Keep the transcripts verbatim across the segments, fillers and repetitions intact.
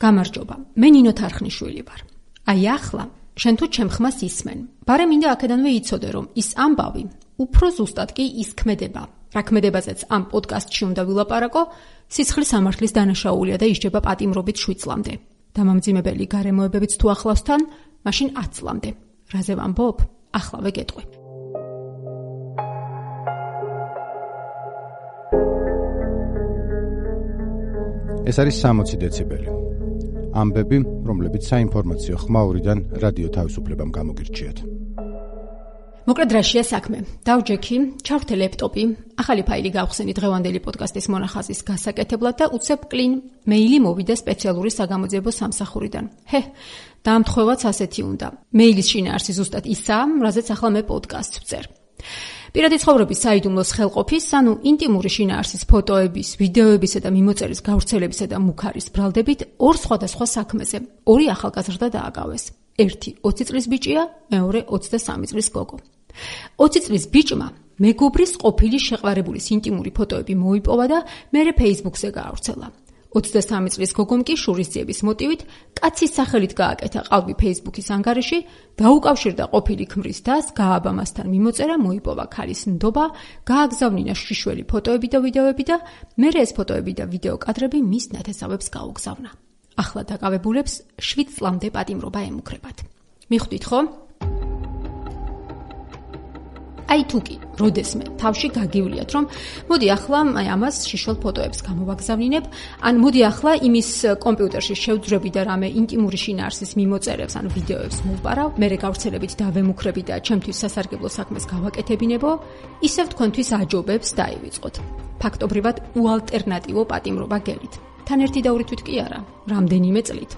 გამარჯობა, მე ნინო თარხნიშვილი ვარ. აი ახლა, შენ თუ ჩემ ხმას ისმენ. ბარემ მინდა აქედანვე იცოდე, რომ ის ამბავი უფრო ზუსტად კი ისქმედება. რა ქმედებაზეც ამ პოდკასტში უნდა ვილაპარაკო, სისხლის სამართლის დანაშაულია და ისჯება პატიმრობით შვიდ წლამდე. დამამძიმებელი გარემოებებიც თუ ახლავს თან, მაშინ ათ წლამდე. რაზე ვამბობ? ახლავე გეტყვი. ეს არის სამოცი დეციბელი. ამბები, რომლებიც საინფორმაციო ხმაურიდან რადიო თავისუფლებამ გამოგირჩიათ. მოკლედ რაშია საქმე? დავჯექი, ჩავრთე ლეპტოპი, ახალი ფაილი გავხსენი დღევანდელი პოდკასტის მონახაზის გასაკეთებლად და უცებ კლინ მეილი მოვიდა სპეციალური საგამოძიებო სამსახურიდან. ჰე, დაამთხოვაც ასეთი უნდა. მეილის შინაარსი ზუსტად ისაა, რაზეც ახლა მე პოდკასტს ვწერ. პირადი ცხოვრების საიდუმლოს ხელყოფის, ანუ ინტიმური შინაარსის ფოტოების, ვიდეოებისა და მიმოწერის გავრცელებისა და მუქარის ბრალდებით ორ სხვადასხვა საქმეზე ორი ახალგაზრდა დააკავეს. ერთი ოცი წლის ბიჭია, მეორე ოცდასამი წლის გოგო. ოცი წლის ბიჭმა მეგობრის ყოფილი შეყვარებულის ინტიმური ფოტოები მოიპოვა და მერე Facebook-ზე გაავრცელა. ოცდასამი წლის გოგომ კი შურისძიების მოტივით კაცის სახელით გააკეთა ყალბი Facebook-ის ანგარიში, დაუკავშირდა ყოფილი ქმრის დას, გააბა მასთან მიმოწერა, მოიპოვა ქალის ნდობა, გააგზავნა შიშველი ფოტოები და ვიდეოები და მერე ეს ფოტოები და ვიდეო კადრები მის ნათესავებს გაუგზავნა. ახლა დაკავებულებს შვიდ წლამდე პატიმრობა ემუქრებათ. მიხვდით ხო? აი თუკი, როდესმე თავში გაგივლიათ, რომ მოდი ახლა აი ამას შიშველ ფოტოებს გამოვაგზავნინებ, ან მოდი ახლა იმის კომპიუტერში შევძვრები და რამე ინტიმური შინაარსის მიმოწერებს ან ვიდეოებს მოვპარავ, მერე გავრცელებით დავემუქრები და ჩემთვის სასარგებლო საქმეს გავაკეთებინებო, ისევ თქვენთვის აჯობებს დაივიწყოთ. ფაქტობრივად უალტერნატივო პატიმრობა გელით. თან ერთი და ორი თვით კი არა, რამდენიმე წლით.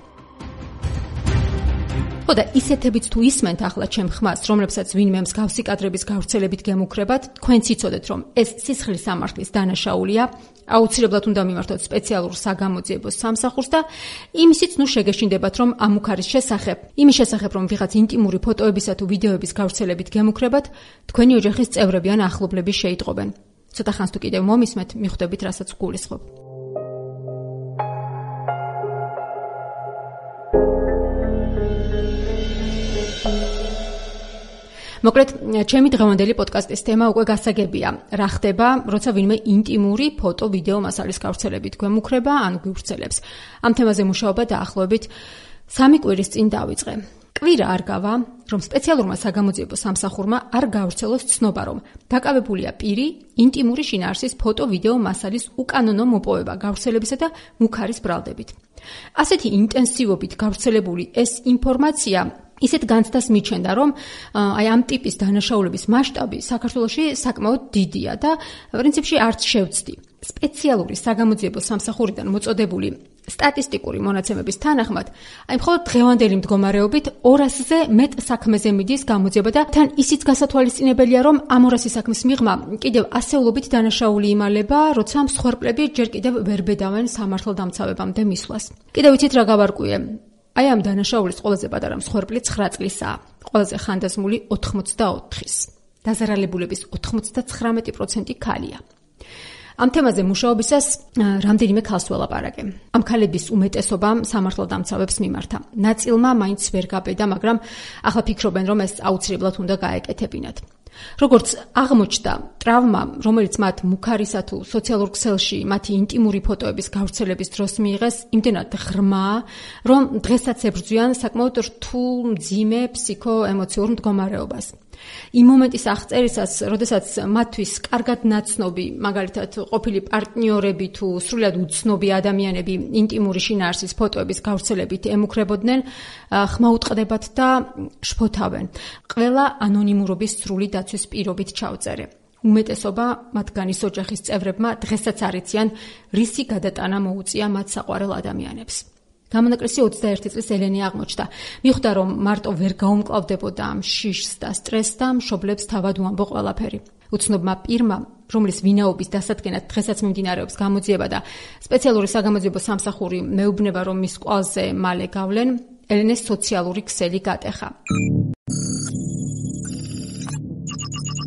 ხო და ისეთებიც თუ ისმენთ ახლა ჩემ ხმას, რომლებსაც ვინმე მსგავსი კადრების გავრცელებით გემუქრებათ, თქვენც იცოდეთ, რომ ეს სისხლის სამართლის დანაშაულია, აუცილებლად უნდა მიმართოთ სპეციალურ საგამოძიებო სამსახურს და იმისიც ნუ შეგეშინდებათ, რომ ამ მუქარის შესახებ, იმის შესახებ, რომ ვიღაც ინტიმური ფოტოებისა თუ ვიდეოების გავრცელებით გემუქრებათ, თქვენი ოჯახის წევრები ან ახლობლები შეიტყობენ. ცოტა ხანს თუ კიდევ მომისმეთ, მიხვდებით, რასაც გულისხმობ. მოკლედ, ჩემი დღევანდელი პოდკასტის თემა უკვე გასაგებია. რა ხდება, როცა ვინმე ინტიმური ფოტო, ვიდეო მასალის გავრცელებით გვემუქრება ან გვივრცელებს. ამ თემაზე მუშაობა დაახლოებით სამი კვირის წინ დავიწყე. კვირა არ გავა, რომ სპეციალურმა საგამოძიებო სამსახურმა არ გავრცელოს ცნობა, რომ დაკავებულია პირი ინტიმური შინაარსის ფოტო, ვიდეო მასალის უკანონო მოპოვება, გავრცელებისა და მუქარის ბრალდებით. ასეთი ინტენსივობით გავრცელებული ეს ინფორმაცია ისეთ განცდას მიჩენდა, რომ აი ამ ტიპის დანაშაულების მასშტაბი საქართველოში საკმაოდ დიდია და პრინციპში არც შევცდი. სპეციალური საგამოძიებო სამსახურიდან მოწოდებული სტატისტიკური მონაცემების თანახმად, აი მხოლოდ დღევანდელი მდგომარეობით ორასზე მეტ საქმეზე მიდის გამოძიება და თან ისიც გასათვალისწინებელია, რომ ამ ორასი საქმის მიღმა კიდევ ასეულობით დანაშაული იმალება, როცა მსხვერპლები ჯერ კიდევ ვერ ბედავენ სამართალდამცავებამდე მისვლას. კიდევ იცით რა გავარკვიე? აი ამ დანაშაულის ყველაზე პატარა მსხვერპლი ცხრა წლისაა, ყველაზე ხანდაზმული ოთხმოცდაოთხის. დაზარალებულების ოცდათვრამეტი პროცენტი ქალია. ამ თემაზე მუშაობისას რამდენიმე ქალს ველაპარაკე. ამ ქალების უმეტესობამ სამართალდამცავებს მიმართა. ნაწილმა მაინც ვერ გაბედა, მაგრამ ახლა ფიქრობენ, რომ ეს აუცილებლად უნდა გაეკეთებინათ. როგორც აღმოჩნდა, ტრავმა, რომელიც მათ მუქარისა თუ სოციალურ ქსელში მათი ინტიმური ფოტოების გავრცელების დროს მიიღეს, იმდენად ღრმაა, რომ დღესაც ებრძვიან საკმაოდ რთულ, მძიმე ფსიქო-ემოციურ მდგომარეობას. იმ მომენტის აღწერისას, როდესაც მათთვის კარგად ნაცნობი, მაგალითად, ყოფილი პარტნიორები თუ სრულად უცნობი ადამიანები ინტიმური შინაარსის ფოტოების გავრცელებით ემუქრებოდნენ, ხმა უტყდებათ და შფოთავენ. ყველა ანონიმურობის სრული დაცვის პირობით ჩავწერე. უმეტესობა მათგანის ოჯახის წევრებმა დღესაც არ იციან, რისი გადატანა მოუწია მათ საყვარელ ადამიანებს. გამონაკლისი ოცდაერთი წლის ელენი აღმოჩნდა. მიხვდა, რომ მარტო ვერ გაუმკლავდებოდა ამ შიშს და სტრესს და მშობლებს თავად უამბო ყველაფერი. უცნობმა პირმა, რომლის ვინაობის დასადგენად დღესაც მიმდინარეობს გამოძიება და სპეციალური საგამოძიებო სამსახური მეუბნება, რომ მის კვალზე მალე გავლენ, ელენეს სოციალური ქსელი გატეხა.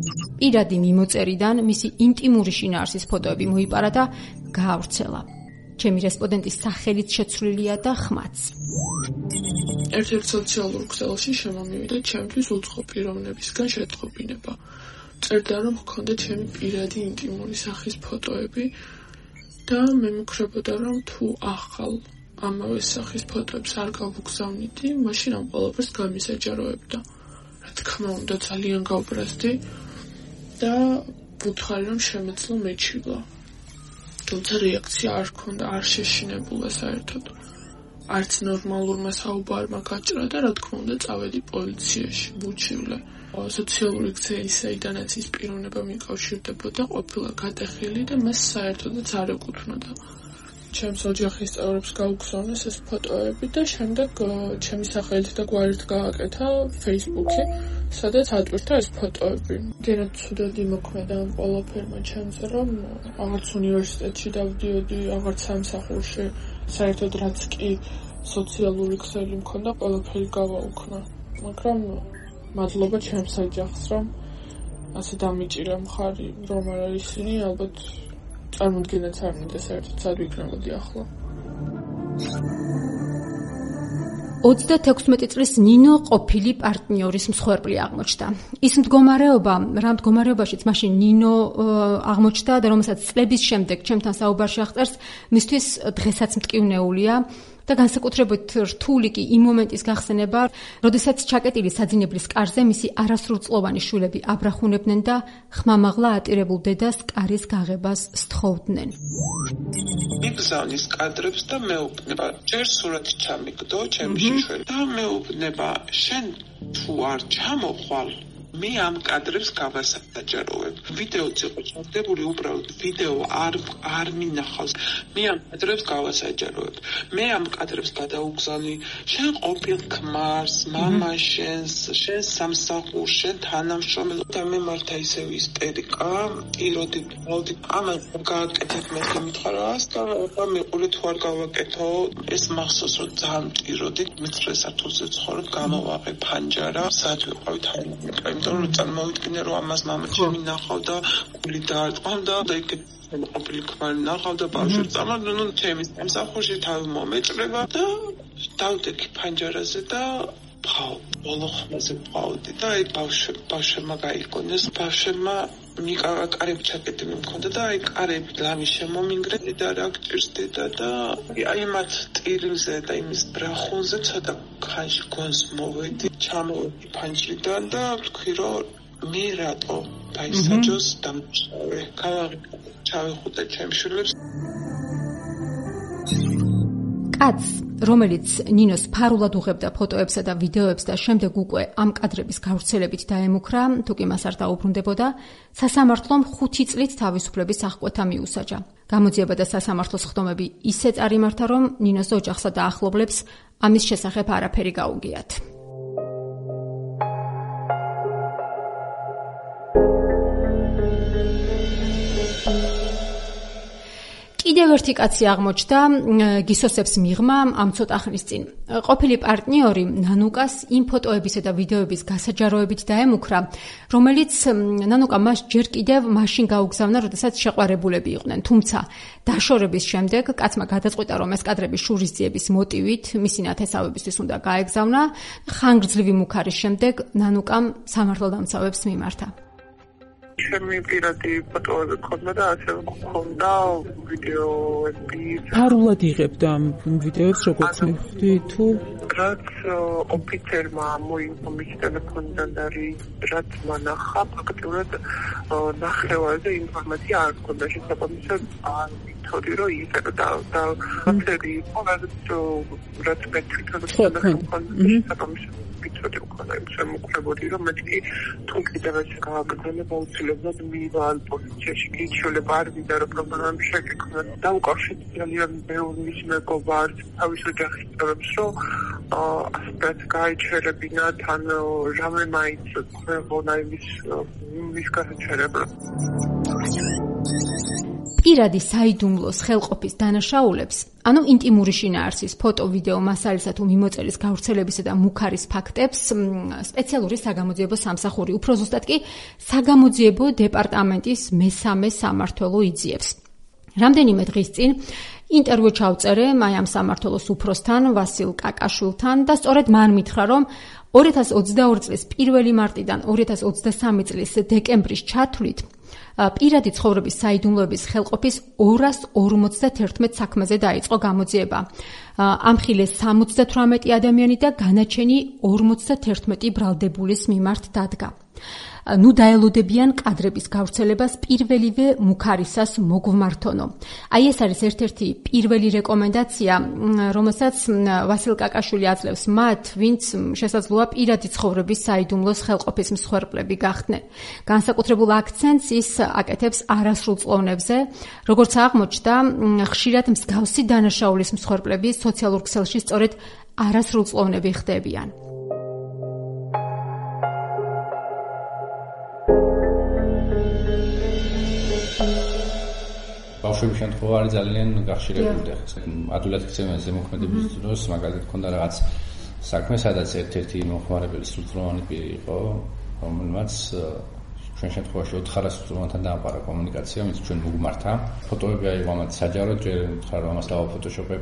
პირადი მიმოწერიდან მისი ინტიმური შინაარსის ფოტოები მოიპარა და გაავრცელა. ჩემი რესპონდენტის სახელით შეცვლილია და ხმაც. ერთ-ერთ სოციალურ ქსელში შემომივიდა ჩემთვის უცხო პიროვნებისგან შეტყობინება. წერდა, რომ ჰქონდა ჩემი პირადი ინტიმური სახის ფოტოები და მე მეკრებოდა, რომ თუ ახალ ამავე სახის ფოტოებს არ გავუგზავნიდი, მაშინ ამ ყველაფერს გამისაჯაროებდა. რა თქმა უნდა, ძალიან გავბრაზდი და ვუთხარი, რომ შემეძლო მეჩივლა. თუმცა რეაქცია არ ჰქონდა, არ შეშინებულა საერთოდ. არც ნორმალურმა საუბარმა გაჭრა და რა თქმა უნდა წავედი პოლიციაში, ვუჩივლე. სოციალური ქსელი, საიდანაც ის პიროვნება მიკავშირდებოდა, ყოფილა გატეხილი და მას საერთოდაც არ ეკუთვნოდა. ჩემს ოჯახის წევრებს გაუგზავნეს ეს ფოტოები და შემდეგ ჩემი სახელით და გვარით გააკეთა Facebook-ი, სადაც ატვირთა ეს ფოტოები. დედა ცუდად იმოქმედა ამ ყველაფერმა ჩემზე, რომ აღარც უნივერსიტეტში დავდიოდი, აღარც სამსახურში, საერთოდ რაც კი სოციალური ქსელი მქონდა, ყველაფერი გავაუქნა. მაგრამ მადლობა ჩემს ოჯახს, რომ ასე დამიჭირა მხარი, რომ არ არის ისინი, ალბათ წარმოდგენაც არ მინდა საერთოდ სად ვიქნებოდი ახლა. ოცდათექვსმეტი წლის ნინო ყოფილი პარტნიორის მსხვერპლი აღმოჩნდა. ის მდგომარეობა, რა მდგომარეობაშიც მაშინ ნინო აღმოჩნდა და რომელსაც წლების შემდეგ ჩემთან საუბარში აღწერს, მისთვის დღესაც მტკივნეულია და განსაკუთრებით რთული კი იმ მომენტის გახსენება, როდესაც ჩაკეტილი საძინებლის კარზე მისი არასრულწლოვანი შვილები აბრახუნებდნენ და ხმამაღლა ატირებულ დედას კარის გაღებას სთხოვდნენ. მიგზავნის კადრებს და მეუბნება, ჯერ სურათი ჩამიგდო ჩემი შიშველი და მეუბნება, შენ თუ არ ჩამოხვალ, მე ამ კადრებს გავასაჯაროვებ. ვიდეოც იყო ჩაგდებული, უბრალოდ ვიდეო არ არ მინახავს. მე ამ კადრებს გავასაჯაროვებ. მე ამ კადრებს გადაუგზავნი შენ ყოფილ ქმარს, მამას, შენს, შენ სამსახურს, შენ თანამშრომელს და მე მართა ისევ ისტერიკა, იროდი, მოდი, ამას გააკეთებ მე მითხარას და მიყოლე თუ არ გავაკეთო, ეს მახსოვს რომ ძალიან მტიროდი, მეცხრე სართულზე ცხოვრობ, გამოვაღე ფანჯარა, სად ვიყავით აი რომ წარმოვიდგინე რომ ამას მამა ჩემი ნახავდა, გული დაარტყამდა და იქ ყოფილი ქმარი ნახავდა, ბავშვი წამოვიდა, ნუ ჩემი სამსახურში თავი მომეჭრება და დავდექი ფანჯარაზე და ვყავ, ბოლო ხმაზე ვყავდი და აი ბავშვი ბავშვმა გაიგონეს, ბავშვმა მიკავა კარები ჩაკეტილი მქონდა და აი კარები ლამი შემომინგრედი და რა გჭირსდედა და აი მათ ტირილზე და იმის ბრახუნზე ცოტა ხანში გონს მოვედი, ჩამოვედი ფანჯრიდან და ვთქვი რომ მე რატო დაისაჯოს დამშავე, ქალაქი ჩავეხუტე ჩემს შვილებს. კაც, რომელიც ნინოს ფარულად უღებდა ფოტოებსა და ვიდეოებს და შემდეგ უკვე ამ კადრების გავრცელებით დაემუქრა, თუ კი მას არ დაუბრუნდებოდა, სასამართლომ ხუთი წლით თავისუფლების აღკვეთა მიუსაჯა. გამოძიება და სასამართლოს ხდომები ისე წარიმართა, რომ ნინოს ოჯახსა და ახლობლებს ამის შესახებ არაფერი გაუგიათ. კიდევ ერთი კაცი აღმოჩნდა გისოსებს მიღმა ამ ცოტა ხნის წინ. ყოფილი პარტნიორი ნანუკას იმ ფოტოებისა და ვიდეოების გასაჯაროებით დაემუქრა, რომელიც ნანუკა მას ჯერ კიდევ მაშინ გაუგზავნა, როდესაც შეყვარებულები იყვნენ. თუმცა დაშორების შემდეგ კაცმა გადაწყვიტა, რომ ეს კადრები შურისძიების მოტივით მისი ნათესავებისთვის უნდა გაეგზავნა. ხანგრძლივი მუქარის შემდეგ ნანუკამ სამართალდამცავებს მიმართა. ჩემი პირადი ფოტოები მქონდა და ასევე მქონდა ვიდეოები. ფარულად იღებდა ამ ვიდეოებს, როგორც მივხვდი, თუ რაც ოფიცერმა მოიგო მის ტელეფონიდან და რაც მანახა, ფაქტობრივად ნახევარზე ინფორმაცია არ მქონდა შესაბამისად არ ვიცოდი რომ ის და და ოფიცერი იყო რაც მე თვითონ შესაბამისად ვიცოდი მქონდა იმ შემოქმედი რომ მეთქი თუ კიდევ ეს გააგრძელება უცილებლად მივალ პოლიციაში გიჩვენება არ ვიდა რომ პრობლემები შეგექმნა და უკავშირდი ძალიან ბევრი მის მეგობარს თავის ოჯახის წევრებს რომ ასეთ გაიჩერებინათ ან რამე მაინც ხებონა იმის მის გაჩერება. პირადი საიდუმლოს ხელყოფის დანაშაულებს, ანუ ინტიმური შინაარსის, ფოტო, ვიდეო მასალისა თუ მიმოწერის გავრცელებისა და მუქარის ფაქტებს სპეციალური საგამოძიებო სამსახური, უფრო ზუსტად კი საგამოძიებო დეპარტამენტის მესამე სამმართველო იძიებს. რამდენიმე დღის წინ ინტერვიუ ჩავწერე აი ამ სამმართველოს უფროსთან, ვასილ კაკაშვილთან და სწორედ მან მითხრა, რომ ორი ათას ოცდაორი წლის პირველი მარტიდან ორი ათას ოცდასამი წლის დეკემბრის ჩათვლით პირადი ცხოვრების საიდუმლოების ხელყოფის ორას ორმოცდათერთმეტ საქმეზე დაიწყო გამოძიება. ამხილეს სამოცდათვრამეტი ადამიანი და განაჩენი ორმოცდათერთმეტი ბრალდებულის მიმართ დადგა. ნუ დაელოდებიან კადრების გავრცელებას პირველივე მუქარისას მოგვმართონო. აი ეს არის ერთ-ერთი პირველი რეკომენდაცია, რომელსაც ვასილ კაკაშვილი აძლევს მათ, ვინც შესაძლოა პირადი ცხოვრების საიდუმლოს ხელყოფის მსხვერპლები გახდნენ. განსაკუთრებულ აქცენტს ის აკეთებს არასრულწლოვნებზე, როგორც აღმოჩნდა, ხშირად მსგავსი დანაშაულის მსხვერპლები სოციალურ ქსელში სწორედ არასრულწლოვნები ხდებიან. ბავშვების შემთხვევა არის ძალიან გახშირებული. ადვილად ქცევენ ზემოქმედების დროს, მაგალითად ქონდა რაღაც საქმე, სადაც ერთ-ერთი მოხმარებელი სრულწლოვანი პირი იყო, რომელმაც ჩვენ შემთხვევაში ოთხ სრულწლოვანთან დაამყარა კომუნიკაცია, ვინც ჩვენ მოგმართა. ფოტოები აიღო ამათ საჯაროდ, ჯერ მითხრა რომ ამას დავაფოტოშოპებ,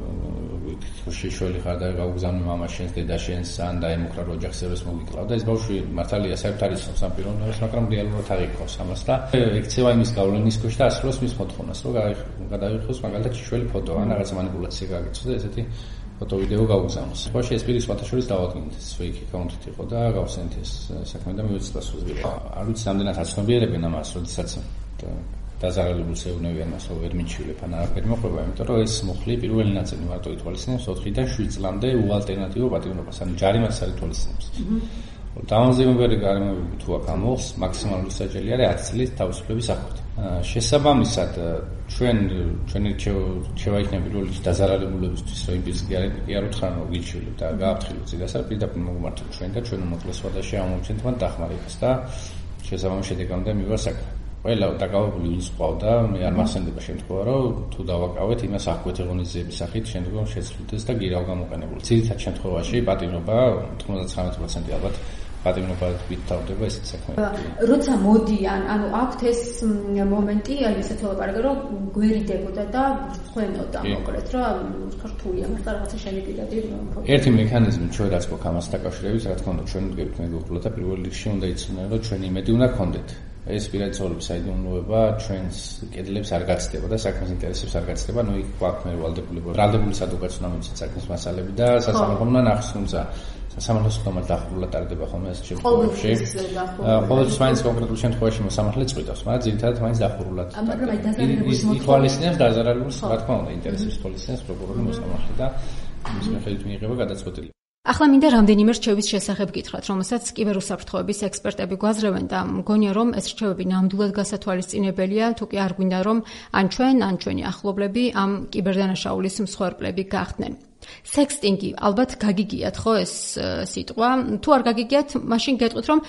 შეშველი ხარ და გავგზავნე მამაშენს, დედაშენს, ან დაემუქრა რომ ოჯახსეროს მოგიკლავ და ეს ბავშვი მართალია საერთოდ არის სამ პიროვნებას, მაგრამ რეალურად აღიქოს ამას და ექცევა იმის გავლენის ქვეშ და ასრულოს მის მოთხოვნას, რომ გადაიღოს მაგალითად შეშველი ფოტო, ან რაღაც манипуляცია გაგიწოს და ესეთი ფოტო ვიდეო გავგზავნოს. ხოში ეს პირის ფოტოშოპის დავადგინეთ, ეს fake account-ით იყო და გავხსენეთ ეს საქმე და მივეცეთ ასრულებს. არ ვიცი რამდენად აცნობიერებენ ამას, როდესაც დაზარალებულს ეუბნებიან მას, რომ ვერ მიჩვილებ ან არაფერი მოხდება, იმიტომ რომ ეს მუხლი პირველი ნაწილი მარტო ითვალისწინებს ოთხიდან შვიდ წლამდე უალტერნატივო პატიმრობას, ანუ ჯარიმას არ ითვალისწინებს. დამაზიანებელი გარემოებები თუ აქ ამოხს, მაქსიმალური საჭირო არის ათი წლის თავისუფლების აკვით. შესაბამისად, ჩვენ ჩვენი რჩევა იქნება პირველ რიგში დაზარალებულებისთვის, რომ იმის კი არ უთხრან რომ გიჩვილებ და გააფრთხილოთ წინასწარ, პირდაპირ მოგმართოთ ჩვენ და ჩვენ უმოკლეს ვადაში ამოვჩენთ მათ დახმარებას და შესაბამის შედეგამდე მივა საქმე. ყველა დაკავებული ვინც ყავდა, მე არ მახსენდება შემთხვევა, რომ თუ დავაკავეთ იმას აღკვეთ ღონისძიების სახით შემდგომ შეცვლილდეს და გირავ გამოყენებული. ძირითად შემთხვევაში პატიმრობა თხმოცდაცხრამეტი პროცენტი ალბათ პატიმრობა ვითავდება ესეთ საქმეებში. როცა მოდიან, ანუ აქვთ ეს მომენტი, აი ესეც ვლაპარაკე, რომ გვერიდებოდა და ხვენოდა მოკლედ, რომ რთულია, მაგრამ რაღაცა შემიგიდადი. ერთი მექანიზმი ჩვენ რაც გვაქვს ამას დაკავშირებით, რა თქმა უნდა, ჩვენ ვდგებით მეგობრულად და პირველ რიგში უნდა იცოდნენ, რომ ჩვენი იმედი უნდა გქონდეთ. ეს პირადი ცხოვრების საიდუმლოება ჩვენს კედლებს არ გაცდება და საქმის ინტერესებს არ გაცდება, ნუ იქ გვაქვს მე ვალდებული, ბრალდებული ადვოკატს უნდა მიცეთ საქმის მასალები და სასამართლომ უნდა ნახოს, თუმცა სასამართლოს ხომად დახურულად ტარდება ხოლმე ეს შემთხვევაში. ყოველთვის მაინც კონკრეტულ შემთხვევაში მოსამართლე წყვიტავს, მაგრამ ძირითადად მაინც დახურულად. მაგრამ აი დაზარალებულის ითვალისწინებს დაზარალებულის, რა თქმა უნდა, ინტერესებს ითვალისწინებს პროკურორი მოსამართლე და მის მიხედვით მიიღება გადაწყვეტილება. ახლა მინდა რამდენიმე რჩევის შესახებ გითხრათ, რომელსაც კიბერუსაფრთხოების ექსპერტები გვაზრევენ და მგონია რომ ეს რჩევები ნამდვილად გასათვალისწინებელია, თუ კი არ გვინდა რომ ან ჩვენ, ან ჩვენი ახლობლები ამ კიბერდანაშაულის მსხვერპლები გახდნენ. სექსტინგი ალბათ გაგიგიათ ხო ეს სიტყვა? თუ არ გაგიგიათ, მაშინ გეტყვით რომ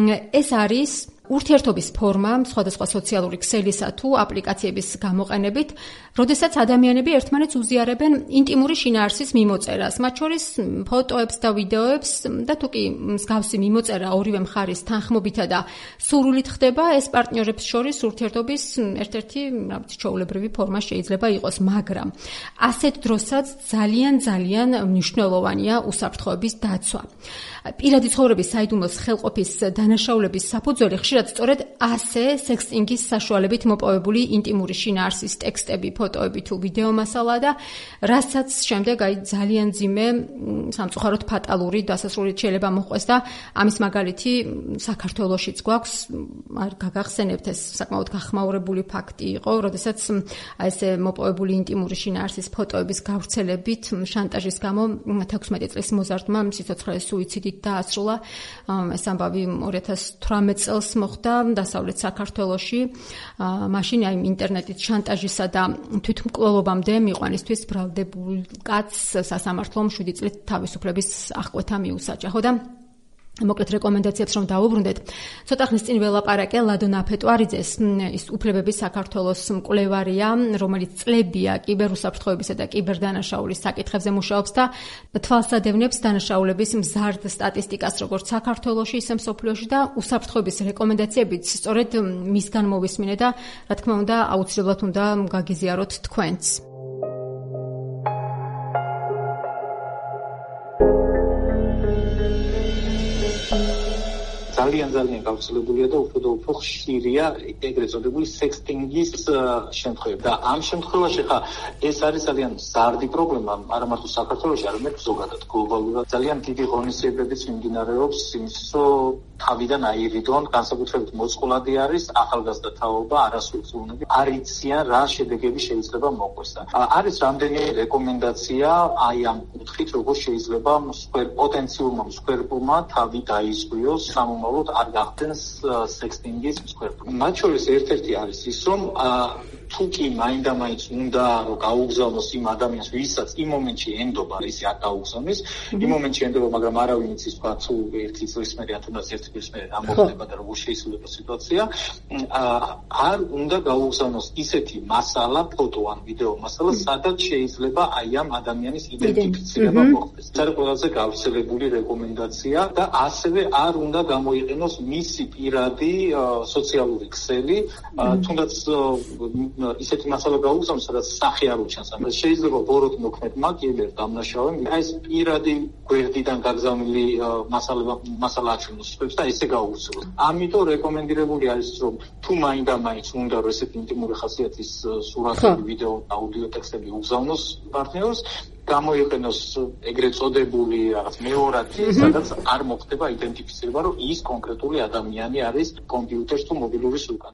ეს არის ურთიერთობის ფორმა სხვადასხვა სოციალური ქსელისა თუ აპლიკაციების გამოყენებით, როდესაც ადამიანები ერთმანეთს უზიარებენ ინტიმური შინაარსის მიმოწერას, მათ შორის ფოტოებს და ვიდეოებს და თუ კი მსგავსი მიმოწერა ორივე მხარის თანხმობითა და სურვილით ხდება, ეს პარტნიორებს შორის ურთიერთობის ერთ-ერთი, რა ვიცი, ჩვეულებრივი ფორმა შეიძლება იყოს, მაგრამ ასეთ დროსაც ძალიან ძალიან მნიშვნელოვანია უსაფრთხოების დაცვა. პირადი ცხოვრების საიდუმლოს ხელყოფის დანაშაულების საფუძველი ხშირად სწორედ ასე სექსტინგის საშუალებით მოპოვებული ინტიმური შინაარსის ტექსტები, ფოტოები თუ ვიდეო მასალა და რასაც შემდეგ აი ძალიან ძიმე სამწუხაროდ ფატალური დასასრულით შეიძლება მოხდეს და ამის მაგალითი საქართველოშიც გვაქვს, არ გაგახსენებთ ეს საკმაოდ გახმაურებული ფაქტი იყო, როდესაც აი ესე მოპოვებული ინტიმური შინაარსის ფოტოების გავრცელებით შანტაჟის გამო თექვსმეტი წლის მოზარდმა სიცოცხლე სუიციდით დაასრულა. ეს ამბავი ორი ათას თვრამეტ წელს მოხდა დასავლეთ საქართველოში. მაშინ აი ინტერნეტით შანტაჟისა და თვითმკვლელობამდე მიყვანისთვის ბრალდებულ კაცს სასამართლომ შვიდი წლით თავისუფლების აღკვეთა მიუსაჯა. ხო და მოკლედ რეკომენდაციებს რომ დავუბრუნდეთ. ცოტა ხნის წინ ველაპარაკე ლადო ნაფეტვარიძეს, ის უფლებების საქართველოს მკვლევარია, რომელიც წლებია კიბერუსაფრთხოებისა და კიბერდანაშაულის საკითხებზე მუშაობს და თვალსადევნებს დანაშაულების მზარდ სტატისტიკას როგორც საქართველოში, ისე მსოფლიოში და უსაფრთხოების რეკომენდაციებით სწორედ მისგან მოვისმინე და რა თქმა უნდა აუცილებლად უნდა გაგიზიაროთ თქვენც. ძალიან ძალიან გავრცელებულია და უფრო და უფრო ხშირია ეგრეთ წოდებული სექსტინგის შემთხვევები. და ამ შემთხვევაში ხა ეს არის ძალიან ზარდი პრობლემა, არა მარტო საქართველოში, არამედ ზოგადად გლობალურად. ძალიან დიდი ღონისძიებებიც მიმდინარეობს იმის, რომ თავიდან აირიდონ, განსაკუთრებით მოწყვლადი არის ახალგაზრდა თაობა, არასრულწლოვნები არ იციან რა შედეგები შეიძლება მოყვეს. არის რამდენიმე რეკომენდაცია აი ამ კუთხით, როგორ შეიძლება პოტენციურმა მსხვერპლმა თავი დაიზღვიოს, სამომავლოდ არ გახდენს სექსტინგის მსხვერპლი. მათ შორის ერთ-ერთი არის ის, რომ თუ კი მაინდა-მაინც უნდა რომ გაუგზავნოს იმ ადამიანს, ვისაც იმ მომენტში ენდობა, ის არ გაუგზავნის, იმ მომენტში ენდობა, მაგრამ არავინ იცის, თქვა თუ ერთი წლის მერე, ან თუნდაც ერთი თვის მერე რა მოხდება და როგორ შეიძლება სიტუაცია, არ უნდა გაუგზავნოს ისეთი მასალა, ფოტო ან ვიდეო მასალა, სადაც შეიძლება აი ამ ადამიანის იდენტიფიცირება მოხდეს. ეს არის ყველაზე გავრცელებული რეკომენდაცია და ასევე არ უნდა გამოიყენოს მისი პირადი სოციალური ქსელი, თუნდაც ისეთი მასალა გაუგზავნოს, სადაც სახე არ უჩანს. ან შეიძლება ბოროტ მოქმედმა კიდევ დამნაშავე ეს პირადი გვერდიდან გაგზავნილი მასალა მასალა აჩვენოს სხვებს და ესე გაუგზავნოს. ამიტომ რეკომენდირებული არის, რომ თუ მაინდა-მაინც უნდა რომ ესეთი ინტიმური ხასიათის სურათები, ვიდეო, აუდიო ტექსტები უგზავნოს პარტნიორს, გამოიყენოს ეგრეთ წოდებული რაღაც მეორადი, სადაც არ მოხდება იდენტიფიცირება, რომ ის კონკრეტული ადამიანი არის კომპიუტერს თუ მობილურის უკან.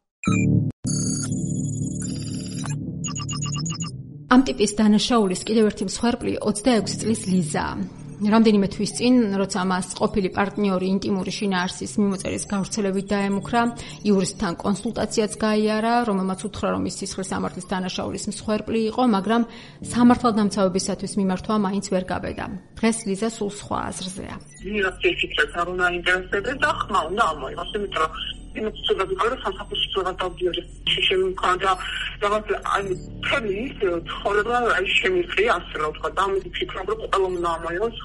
ამ ტიპის დანაშაულის კიდევ ერთი მსხვერპლი ოცდაექვსი წლის ლიზაა. რამდენიმე თვის წინ, როცა მას ყოფილი პარტნიორი ინტიმური შინაარსის მიმოწერის გავრცელებით დაემუქრა, იურისტთან კონსულტაციაც გაიარა, რომელმაც უთხრა, რომ ის სისხლის სამართლის დანაშაულის მსხვერპლი იყო, მაგრამ სამართალდამცავებისათვის მიმართვა მაინც ვერ გაბედა. დღეს ლიზა სულ სხვა აზრზეა. ვიღაც შეფიქრებს, არ უნდა აინტერესებდეს და ხმა უნდა ამოიღოს, იმიტომ რომ იმით ცდილობდი რომ სამსახურში რაღაც დავდიოდი. შემიძლია რაღაც აი თემი ის ცხოვრება აი შემიძლია ასე რა ვთქვა და ამით ვფიქრობ რომ ყველა უნდა ამოიღოს.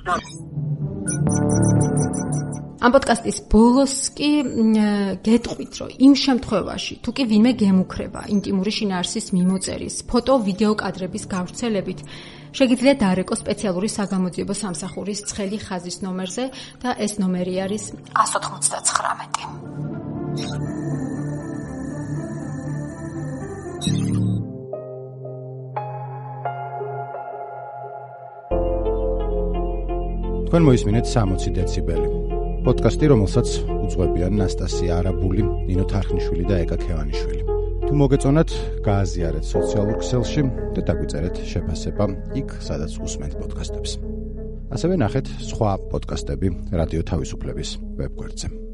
ამ პოდკასტის ბოლოს კი გეტყვით, რომ იმ შემთხვევაში, თუ კი ვინმე გემუქრება ინტიმური შინაარსის მიმოწერის, ფოტო, ვიდეო კადრების გავრცელებით, შეგიძლია დაარეკო სპეციალური საგამოძიებო სამსახურის ცხელი ხაზის ნომერზე და ეს ნომერი არის ათს ოცდათხმეტი. თქვენ მოისმინეთ სამოცი დეციბელი. პოდკასტი, რომელსაც უძღვებიან ნასტასია არაბული, ნინო თარხნიშვილი და ეკა ქევანიშვილი. თუ მოგეწონათ, გააზიარეთ სოციალურ ქსელში და დაგვიწერეთ შეფასება იქ, სადაც უსმენთ პოდკასტებს. ასევე ნახეთ სხვა პოდკასტები რადიო თავისუფლების ვებგვერდზე.